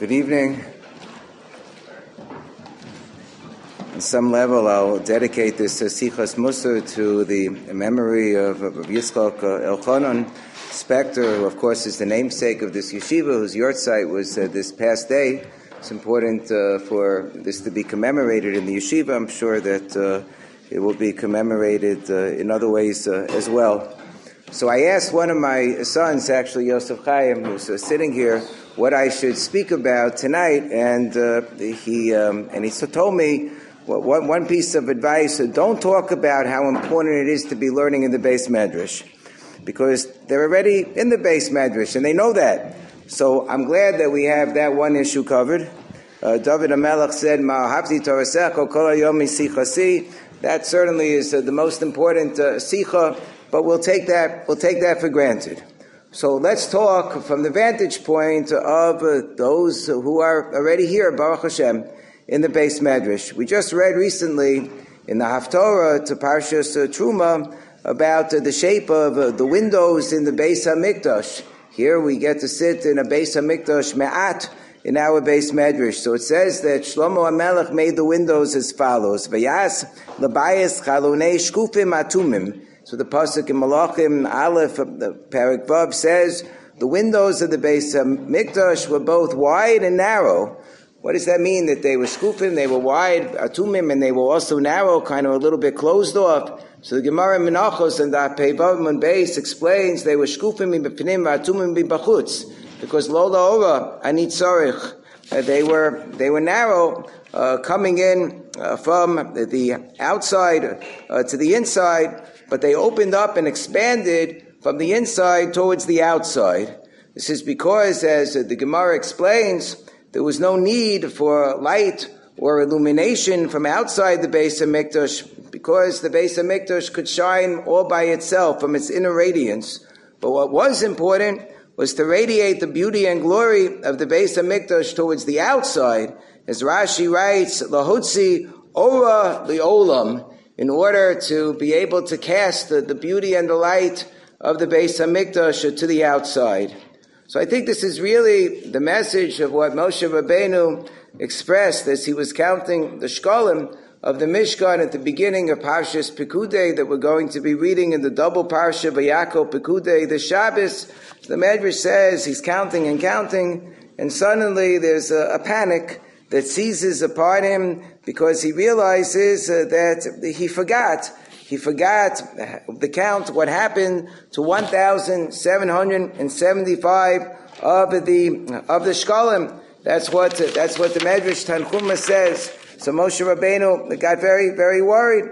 Good evening. On some level, I'll dedicate this Sichas Musar to the memory of Rav Yitzchak Elchanan Spector, who, of course, is the namesake of this yeshiva, whose yahrzeit was this past day. It's important for this to be commemorated in the yeshiva. I'm sure that it will be commemorated in other ways as well. So I asked one of my sons, actually Yosef Chaim, who's sitting here, what I should speak about tonight, and he told me one piece of advice: don't talk about how important it is to be learning in the Beis Medrash, because they're already in the Beis Medrash and they know that. So I'm glad that we have that one issue covered. David HaMelech said, "Ma'ahavti Torasecha kol hayom sichasi." That certainly is the most important sicha, but we'll take that for granted. So let's talk from the vantage point of those who are already here, Baruch Hashem, in the Beis Medrash. We just read recently in the Haftorah to Parshas Truma about the shape of the windows in the Beis HaMikdash. Here we get to sit in a Beis HaMikdash me'at in our Beis Medrash. So it says that Shlomo HaMelech made the windows as follows: Vayas l'bayis chalonei shkufim atumim. So the pasuk in Malachim Aleph, the Perek Vav, says the windows of the Beis HaMikdash were both wide and narrow. What does that mean? That they were shkufim, they were wide, atumim, and they were also narrow, kind of a little bit closed off. So the Gemara in Menachos and the Peivav and Beis explains they were shkufim b'pnim atumim b'bachutz, because lo la'ora ani tzorich. They were narrow, coming in from the outside to the inside, but they opened up and expanded from the inside towards the outside. This is because, as the Gemara explains, there was no need for light or illumination from outside the Beis HaMikdash, because the Beis HaMikdash could shine all by itself from its inner radiance. But what was important was to radiate the beauty and glory of the Beis HaMikdash towards the outside, as Rashi writes, Lahotzi Ora Li'olam, in order to be able to cast the beauty and the light of the Beis HaMikdash to the outside. So I think this is really the message of what Moshe Rabbeinu expressed as he was counting the shkalim of the Mishkan at the beginning of Parshas Pekudei that we're going to be reading in the double Parsha Vayakol Pekudei, the Shabbos. The Medrash says he's counting, and suddenly there's a panic that seizes upon him, because he realizes that he forgot the count, what happened to 1,775 of the shkalim. That's what the Medrash Tanchuma says. So Moshe Rabbeinu got very, very worried.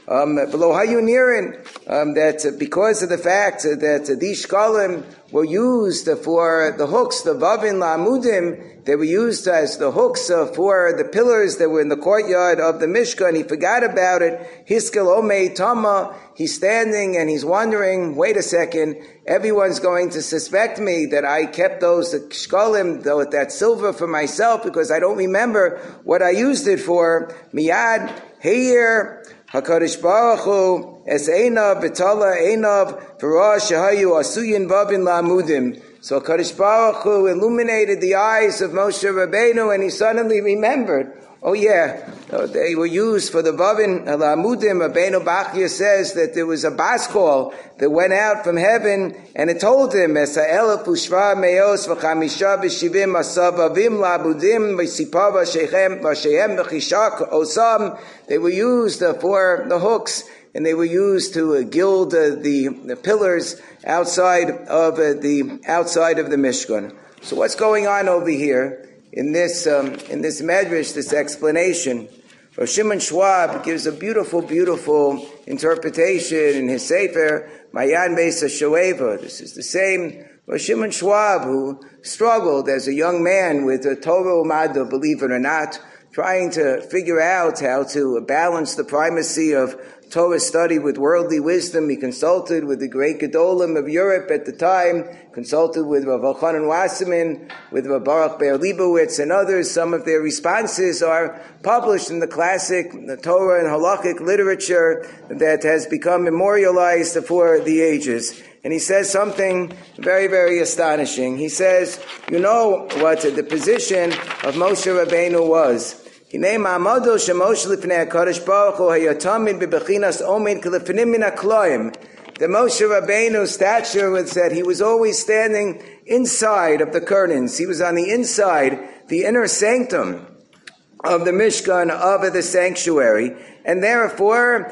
That because of the fact that these shkalim were used for the hooks, the vavin la'amudim, they were used as the hooks for the pillars that were in the courtyard of the Mishkan. He forgot about it. Hiskel omei tama. He's standing and he's wondering, wait a second, everyone's going to suspect me that I kept those shkalim, that silver, for myself, because I don't remember what I used it for. Miyad heir HaKadosh Baruch Hu es einav v'tala einav v'ra shehayu asuyin vavin la'amudim. So HaKadosh Baruch Hu illuminated the eyes of Moshe Rabbeinu, and he suddenly remembered, oh yeah, they were used for the vavin la'amudim. Rabbeinu Bachya says that there was a bas call that went out from heaven, and it told him, es ha'elef u'shva me'os v'chamisha v'shivim asav vavim la'amudim v'sipav v'shehem v'chishak osam. They were used for the hooks, and they were used to gild the pillars outside of the Mishkan. So what's going on over here in this medrash, this explanation? Rav Shimon Schwab gives a beautiful, beautiful interpretation in his Sefer Mayan Beis HaShoeva. This is the same Rav Shimon Schwab who struggled as a young man with Torah Umada, believe it or not, trying to figure out how to balance the primacy of Torah study with worldly wisdom. He consulted with the great Gedolim of Europe at the time, consulted with Rav Elchanan Wasserman, with Rav Baruch Ber Leibowitz and others. Some of their responses are published in the classic Torah and Halachic literature that has become memorialized for the ages. and he says something very, very astonishing. He says, you know what the position of Moshe Rabbeinu was. The Moshe Rabbeinu's stature was that he was always standing inside of the curtains. He was on the inside, the inner sanctum of the Mishkan, of the sanctuary. And therefore,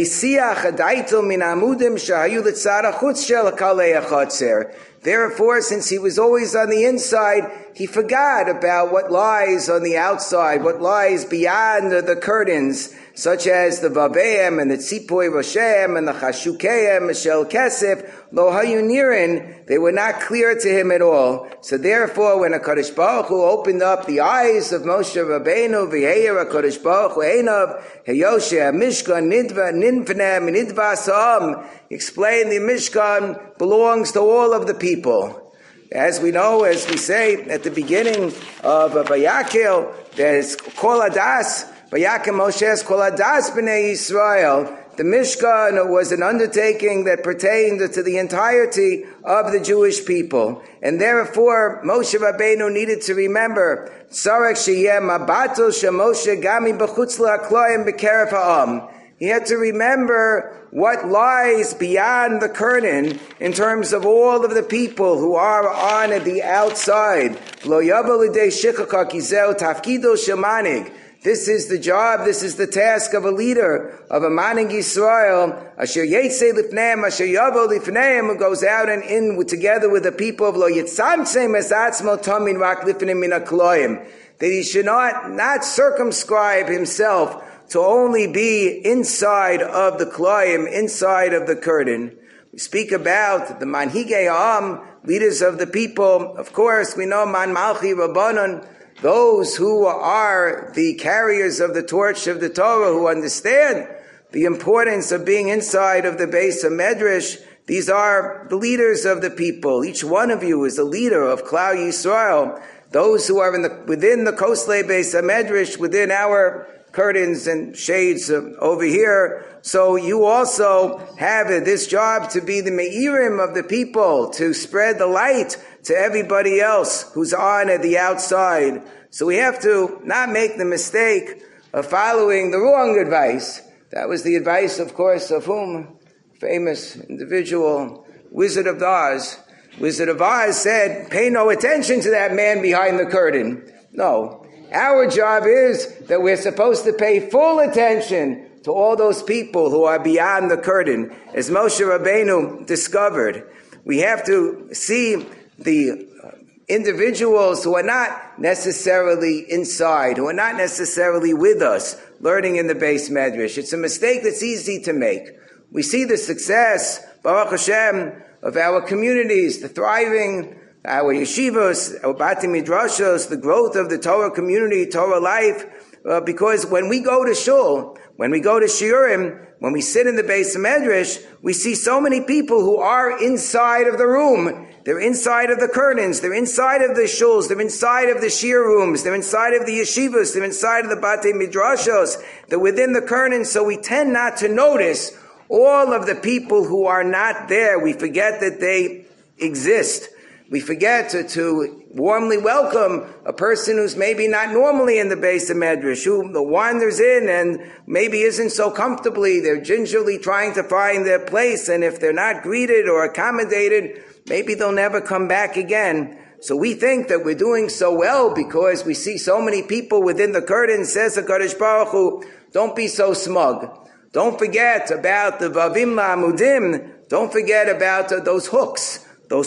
since he was always on the inside, he forgot about what lies on the outside, what lies beyond the curtains, such as the Vaveim and the Tzipoi Roshem and the Chashukeim, Mishel Kesef, Lo Hayu Nirin, they were not clear to him at all. So therefore, when HaKadosh Baruch Hu opened up the eyes of Moshe Rabbeinu, V'yeir HaKadosh Baruch Hu Einav, Heyoshe HaMishkan Nidva Ninfnem Nidva Sa'am, explained the Mishkan belongs to all of the people. As we know, as we say at the beginning of Vayakhel, there's Kol Hadas, Vayakhel Moshe's Kol Hadas B'nei Yisrael. The Mishkan was an undertaking that pertained to the entirety of the Jewish people. And therefore, Moshe Rabbeinu needed to remember, Tzarek Sheyeh Mabato Shemoshe Gami B'chutz La'akloim B'keref Ha'am. He had to remember what lies beyond the curtain in terms of all of the people who are on the outside. Lo yavo l'dei shichaka ki zeu tafkido shel manig. This is the job, this is the task of a leader, of a manig Yisrael, asher yetzei lifneim, asher yavo lifneim, who goes out and in together with the people of Lo yitzamtzem es atzmo tamin rak lifneim min hakloim. That he should not circumscribe himself to only be inside of the kloim, inside of the curtain. We speak about the manhigei ha'am, leaders of the people. Of course, we know man malchi rabbanon, those who are the carriers of the torch of the Torah, who understand the importance of being inside of the Beis HaMedrash. These are the leaders of the people. Each one of you is a leader of Klal Yisrael. Those who are within the Kosle Beis HaMedrash, within our curtains and shades over here. So you also have this job to be the meirim of the people, to spread the light to everybody else who's on at the outside. So we have to not make the mistake of following the wrong advice. That was the advice, of course, of whom? Famous individual, Wizard of Oz. Wizard of Oz said, pay no attention to that man behind the curtain. No. Our job is that we're supposed to pay full attention to all those people who are beyond the curtain. As Moshe Rabbeinu discovered, we have to see the individuals who are not necessarily inside, who are not necessarily with us, learning in the Beis Medrash. It's a mistake that's easy to make. We see the success, Baruch Hashem, of our communities, the thriving, our yeshivos, our bati midrashos, the growth of the Torah community, Torah life, because when we go to shul, when we go to shiurim, when we sit in the Beis Medrash, we see so many people who are inside of the room. They're inside of the curtains. They're inside of the shuls. They're inside of the shiur rooms. They're inside of the yeshivos. They're inside of the bati midrashos. They're within the curtains. So we tend not to notice all of the people who are not there. We forget that they exist. We forget to warmly welcome a person who's maybe not normally in the Beis HaMedrash, who wanders in and maybe isn't so comfortably. They're gingerly trying to find their place, and if they're not greeted or accommodated, maybe they'll never come back again. So we think that we're doing so well because we see so many people within the curtain. Says HaKadosh Baruch Hu, don't be so smug. Don't forget about the Vavim La'amudim. Don't forget about those hooks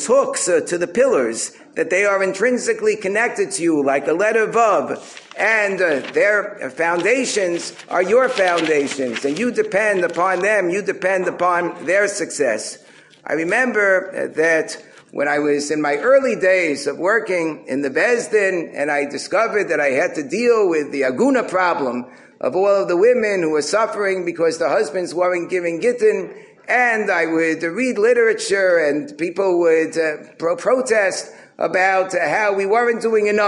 to the pillars, that they are intrinsically connected to you like the letter Vav, and their foundations are your foundations, and you depend upon them, you depend upon their success. I remember that when I was in my early days of working in the Beis Din, and I discovered that I had to deal with the aguna problem of all of the women who were suffering because the husbands weren't giving gittin, and I would read literature, and people would protest about how we weren't doing enough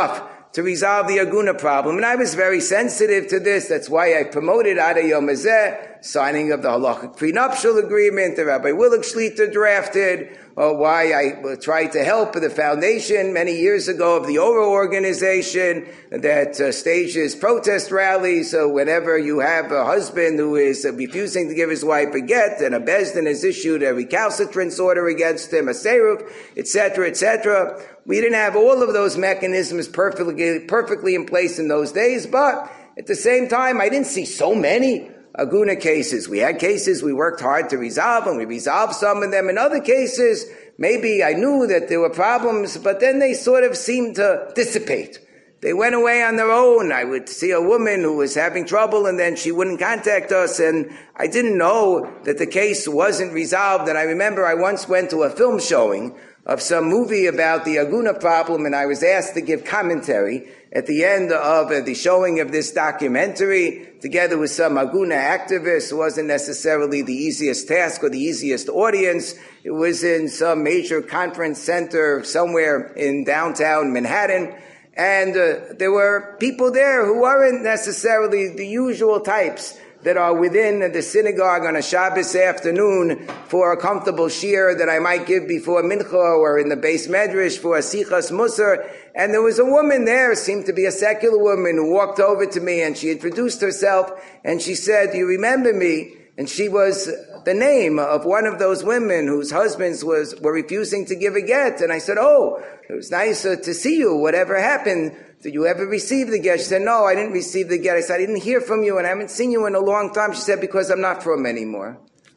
to resolve the Aguna problem. And I was very sensitive to this. That's why I promoted Ada Yom Hazeh, signing of the halachic prenuptial agreement that Rabbi Willig Shlita drafted, or why I tried to help the foundation many years ago of the Oro organization that stages protest rallies. So whenever you have a husband who is refusing to give his wife a get, and a Bezdin has issued a recalcitrance order against him, a seruv, etc., etc., we didn't have all of those mechanisms perfectly in place in those days, but at the same time, I didn't see so many Aguna cases. We had cases we worked hard to resolve, and we resolved some of them. In other cases, maybe I knew that there were problems, but then they sort of seemed to dissipate. They went away on their own. I would see a woman who was having trouble, and then she wouldn't contact us, and I didn't know that the case wasn't resolved. And I remember I once went to a film showing of some movie about the Aguna problem, and I was asked to give commentary at the end of the showing of this documentary, together with some Aguna activists. It wasn't necessarily the easiest task or the easiest audience. It was in some major conference center somewhere in downtown Manhattan, and there were people there who weren't necessarily the usual types that are within the synagogue on a Shabbos afternoon for a comfortable shiur that I might give before Mincha, or in the Beis Medrash for a Sichas Musar. And there was a woman there, seemed to be a secular woman, who walked over to me and she introduced herself and she said, "Do you remember me?" And she was the name of one of those women whose husbands were refusing to give a get. And I said, "Oh, it was nice to see you. Whatever happened? Did you ever receive the get?" She said, "No, I didn't receive the get." I said, "I didn't hear from you and I haven't seen you in a long time." She said, "Because I'm not from anymore."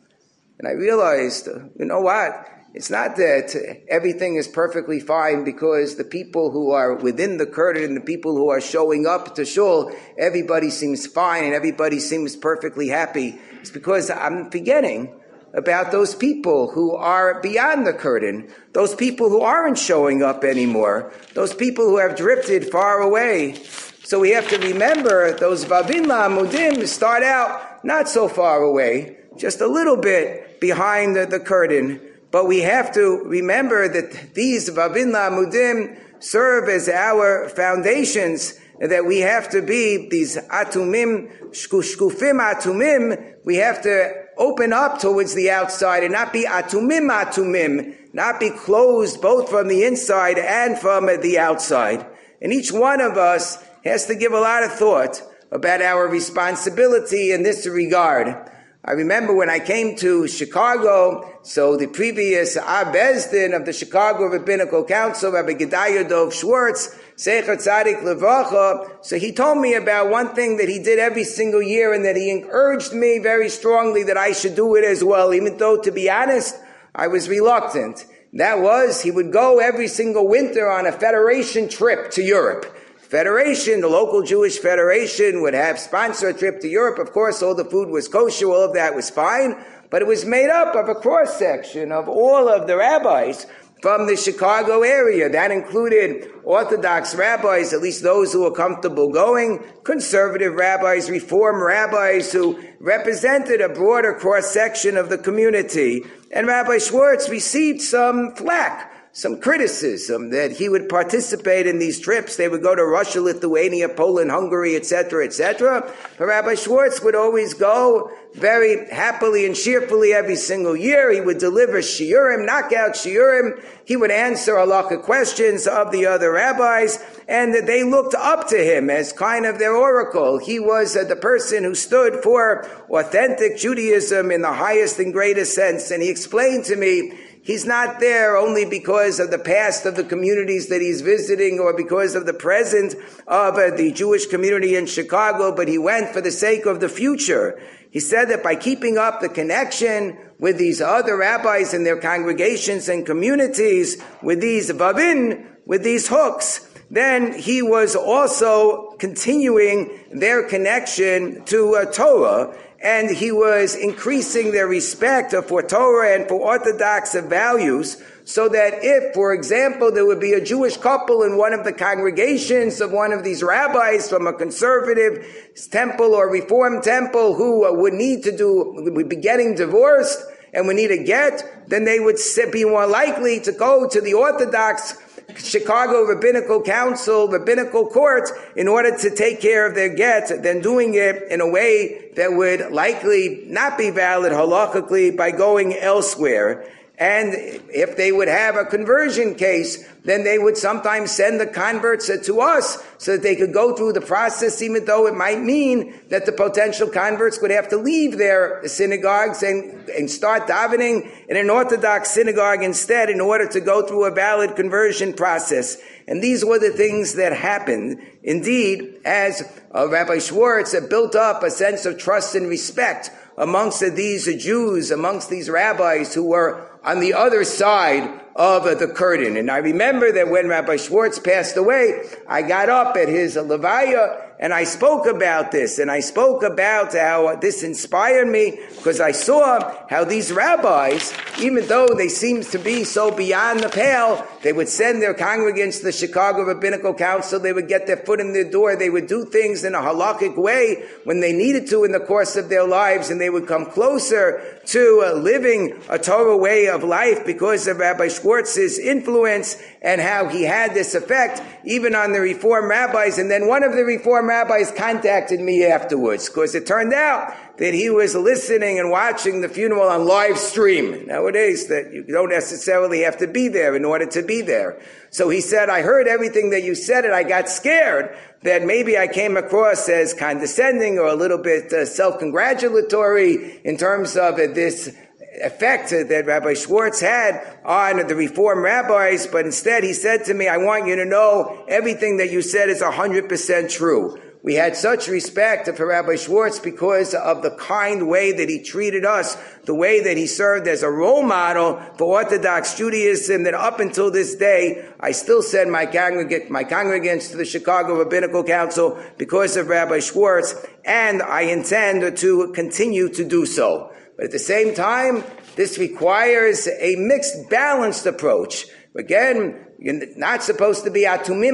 And I realized, you know what? It's not that everything is perfectly fine because the people who are within the curtain and the people who are showing up to shul, everybody seems fine and everybody seems perfectly happy. It's because I'm forgetting about those people who are beyond the curtain, those people who aren't showing up anymore, those people who have drifted far away. So we have to remember those Vavin La'amudim start out not so far away, just a little bit behind the curtain. But we have to remember that these Vavin La'amudim serve as our foundations, that we have to be these atumim, shkufim atumim. We have to open up towards the outside and not be atumim, not be closed both from the inside and from the outside. And each one of us has to give a lot of thought about our responsibility in this regard. I remember when I came to Chicago, so the previous Bezdin of the Chicago Rabbinical Council, Rabbi Gedaliah Dov Schwartz, Zecher Tzadik Levacha, so he told me about one thing that he did every single year, and that he urged me very strongly that I should do it as well, even though, to be honest, I was reluctant. That was, he would go every single winter on a federation trip to Europe. Federation, the local Jewish Federation, would have sponsor a trip to Europe. Of course, all the food was kosher, all of that was fine, but it was made up of a cross-section of all of the rabbis from the Chicago area. That included Orthodox rabbis, at least those who were comfortable going, conservative rabbis, Reform rabbis who represented a broader cross-section of the community. And Rabbi Schwartz received some flack, some criticism that he would participate in these trips. They would go to Russia, Lithuania, Poland, Hungary, etc., etc. But Rabbi Schwartz would always go very happily and cheerfully every single year. He would deliver shiurim, knockout shiurim. He would answer halakha questions of the other rabbis, and they looked up to him as kind of their oracle. He was the person who stood for authentic Judaism in the highest and greatest sense. And he explained to me, he's not there only because of the past of the communities that he's visiting or because of the present of the Jewish community in Chicago, but he went for the sake of the future. He said that by keeping up the connection with these other rabbis and their congregations and communities, with these vavin, with these hooks, then he was also continuing their connection to Torah, and he was increasing their respect for Torah and for Orthodox values, so that if, for example, there would be a Jewish couple in one of the congregations of one of these rabbis from a conservative temple or Reform temple who would be getting divorced and would need a get, then they would be more likely to go to the Orthodox Chicago Rabbinical Council, Rabbinical Court, in order to take care of their get, than doing it in a way that would likely not be valid halakhically by going elsewhere. And if they would have a conversion case, then they would sometimes send the converts to us so that they could go through the process, even though it might mean that the potential converts would have to leave their synagogues and start davening in an Orthodox synagogue instead in order to go through a valid conversion process. And these were the things that happened. Indeed, as Rabbi Schwartz built up a sense of trust and respect amongst these Jews, amongst these rabbis who were on the other side of the curtain. And I remember that when Rabbi Schwartz passed away, I got up at his levaya and I spoke about this, and I spoke about how this inspired me, because I saw how these rabbis, even though they seemed to be so beyond the pale, they would send their congregants to the Chicago Rabbinical Council, they would get their foot in the door, they would do things in a halakhic way when they needed to in the course of their lives, and they would come closer to living a Torah way of life because of Rabbi Schwartz's influence and how he had this effect even on the Reform rabbis. And then one of the Reform rabbis contacted me afterwards because it turned out that he was listening and watching the funeral on live stream. Nowadays, that you don't necessarily have to be there in order to be there. So he said, I heard everything that you said and I got scared that maybe I came across as condescending or a little bit self-congratulatory in terms of this effect that Rabbi Schwartz had on the Reform rabbis, but instead he said to me, I want you to know everything that you said is 100% true. We had such respect for Rabbi Schwartz because of the kind way that he treated us, the way that he served as a role model for Orthodox Judaism, that up until this day, I still send my congregants to the Chicago Rabbinical Council because of Rabbi Schwartz, and I intend to continue to do so. But at the same time, this requires a mixed, balanced approach. Again, you're not supposed to be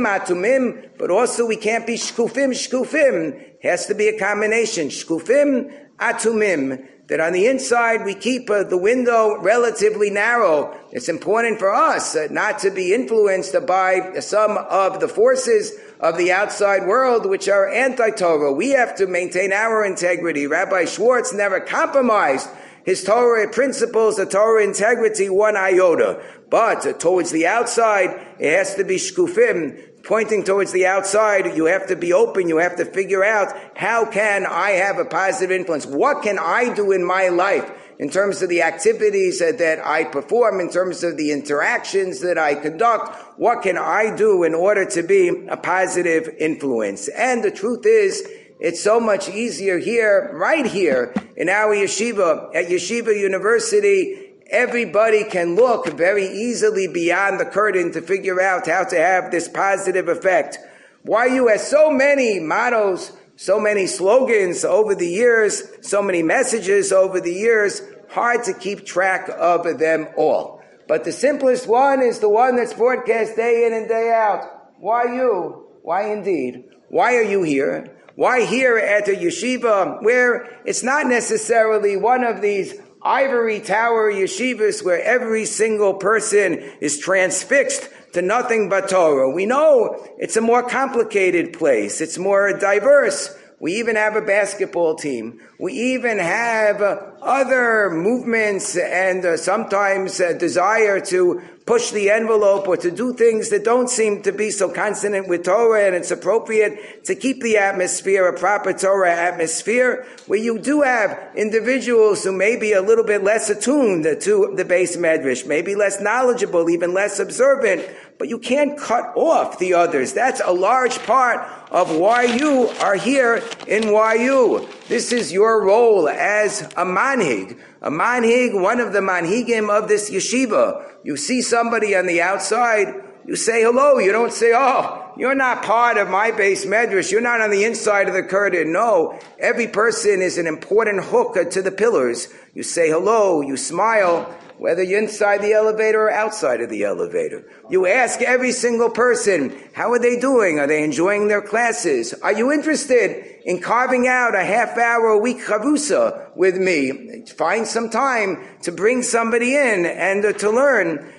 atumim, but also we can't be shkufim. It has to be a combination. Shkufim, atumim. That on the inside we keep the window relatively narrow. It's important for us not to be influenced by some of the forces of the outside world which are anti-Torah. We have to maintain our integrity. Rabbi Schwartz never compromised his Torah principles, the Torah integrity, one iota. But towards the outside, it has to be shkufim. Pointing towards the outside, you have to be open. You have to figure out, how can I have a positive influence? What can I do in my life in terms of the activities that I perform, in terms of the interactions that I conduct? What can I do in order to be a positive influence? And the truth is, it's so much easier here, right here in our yeshiva, at Yeshiva University. Everybody can look very easily beyond the curtain to figure out how to have this positive effect. YU has so many mottos, so many slogans over the years, so many messages over the years, hard to keep track of them all. But the simplest one is the one that's broadcast day in and day out. Why you? Why indeed? Why are you here? Why here at a yeshiva where it's not necessarily one of these ivory tower yeshivas where every single person is transfixed to nothing but Torah? We know it's a more complicated place. It's more diverse. We even have a basketball team. We even have other movements and sometimes a desire to push the envelope or to do things that don't seem to be so consonant with Torah, and it's appropriate to keep the atmosphere a proper Torah atmosphere, where you do have individuals who may be a little bit less attuned to the base medrash, maybe less knowledgeable, even less observant, but you can't cut off the others. That's a large part of why you are here in YU. This is your role as a manhig. A manhig, one of the manhigim of this yeshiva. You see somebody on the outside, you say hello. You don't say, oh, you're not part of my base medrash. You're not on the inside of the curtain. No, every person is an important hook to the pillars. You say hello, you smile, whether you're inside the elevator or outside of the elevator. You ask every single person, how are they doing? Are they enjoying their classes? Are you interested in carving out a half-hour a week chavrusa with me? Find some time to bring somebody in and to learn.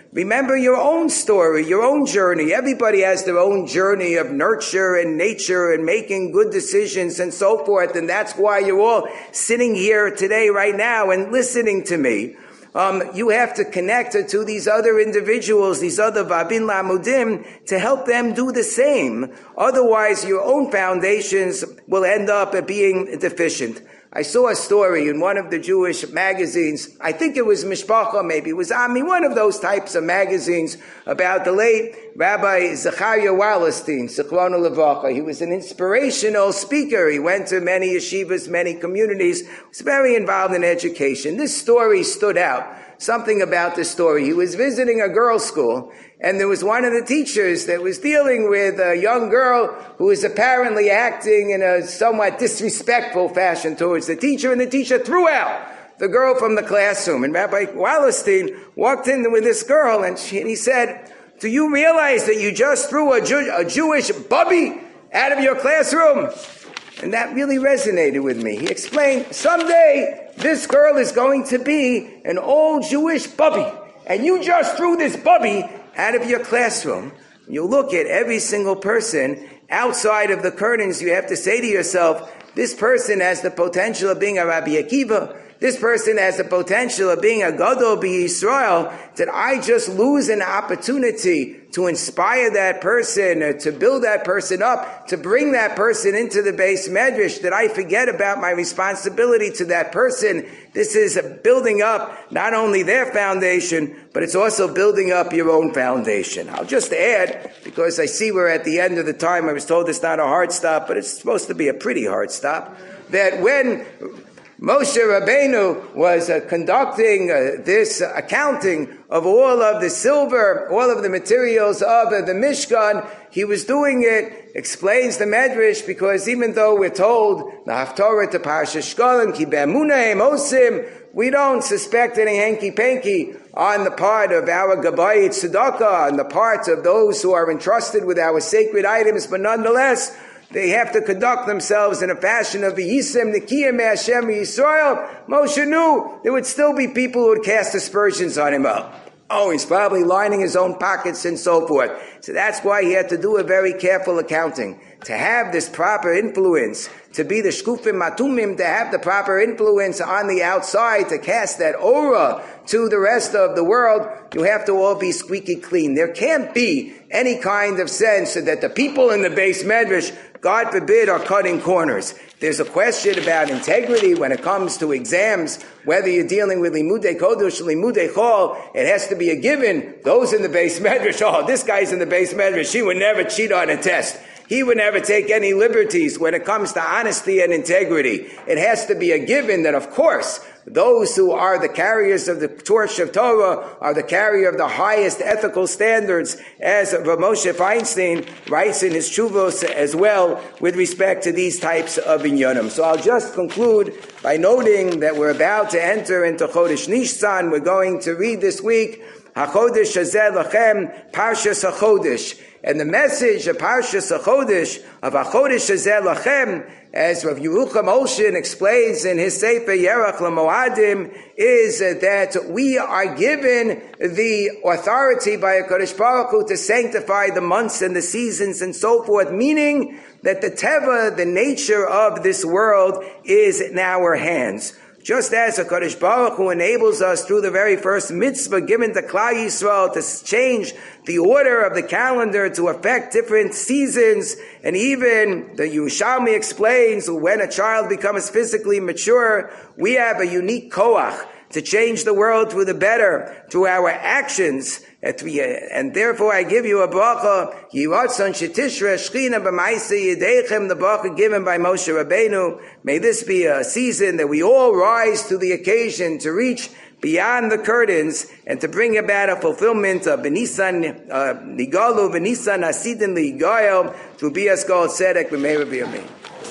Remember your own story, your own journey. Everybody has their own journey of nurture and nature and making good decisions and so forth. And that's why you're all sitting here today, right now, and listening to me. You have to connect to these other individuals, these other Vabin Lamudim, to help them do the same. Otherwise, your own foundations will end up being deficient. I saw a story in one of the Jewish magazines. I think it was Mishpacha, maybe it was Ami, one of those types of magazines, about the late Rabbi Zechariah Wallerstein, Zichrono Levacha. He was an inspirational speaker. He went to many yeshivas, many communities. He was very involved in education. This story stood out. Something about this story. He was visiting a girls' school, and there was one of the teachers that was dealing with a young girl who was apparently acting in a somewhat disrespectful fashion towards the teacher, and the teacher threw out the girl from the classroom. And Rabbi Wallerstein walked in with this girl, and he said, "Do you realize that you just threw a Jewish bubby out of your classroom?" And that really resonated with me. He explained, someday this girl is going to be an old Jewish bubby, and you just threw this bubby out of your classroom. You look at every single person outside of the curtains, you have to say to yourself, this person has the potential of being a Rabbi Akiva. This person has the potential of being a Gadol B'Yisrael. Did I just lose an opportunity to inspire that person, to build that person up, to bring that person into the Beis Medrash? Did I forget about my responsibility to that person? This is building up not only their foundation, but it's also building up your own foundation. I'll just add, because I see we're at the end of the time, I was told it's not a hard stop, but it's supposed to be a pretty hard stop, that when Moshe Rabbeinu was conducting this accounting of all of the silver, all of the materials of the Mishkan, he was doing it, explains the Medrash, because even though we're told, the Haftorah to Parashat Shkolim, Ki be'emunah osim, we don't suspect any hanky-panky on the part of our Gabayit Tzedakah, on the part of those who are entrusted with our sacred items, but nonetheless, they have to conduct themselves in a fashion of V'yisem Nikiyim Hashem Yisrael. Moshe knew there would still be people who would cast aspersions on him. Oh, he's probably lining his own pockets and so forth. So that's why he had to do a very careful accounting. To have this proper influence, to be the Shkufim Matumim, to have the proper influence on the outside, to cast that aura to the rest of the world, you have to all be squeaky clean. There can't be any kind of sense that the people in the Beis Medrash, God forbid, are cutting corners. There's a question about integrity when it comes to exams, whether you're dealing with Limudei Kodesh, Limudei Chol, it has to be a given. Those in the Beis Medrash, oh, this guy's in the Beis Medrash, he would never cheat on a test. He would never take any liberties when it comes to honesty and integrity. It has to be a given that, of course, those who are the carriers of the torch of Torah are the carrier of the highest ethical standards, as Rav Moshe Feinstein writes in his Tshuvos as well with respect to these types of inyanim. So I'll just conclude by noting that we're about to enter into Chodesh Nissan. We're going to read this week HaChodesh Hazeh Lachem, Parshas HaChodesh. And the message of Parshas HaChodesh, of HaChodesh Hazeh Lachem, as Rav Yerucham Olshin explains in his Sefer Yerach LaMoadim, is that we are given the authority by HaKadosh Baruch Hu to sanctify the months and the seasons and so forth, meaning that the teva, the nature of this world, is in our hands. Just as HaKadosh Baruch Hu enables us through the very first mitzvah given to Klal Yisrael to change the order of the calendar to affect different seasons, and even the Yerushalmi explains when a child becomes physically mature, we have a unique koach to change the world for the better through our actions. And therefore I give you a bracha, Yiratzon Shetishra Shechina B'Maaseh Yedechem, the bracha given by Moshe Rabbeinu. May this be a season that we all rise to the occasion to reach beyond the curtains and to bring about a fulfillment of B'Nisan Nigalu, B'Nisan Hasidin Ligael, through Bias Gol Tzedek B'Meir B'Yamin.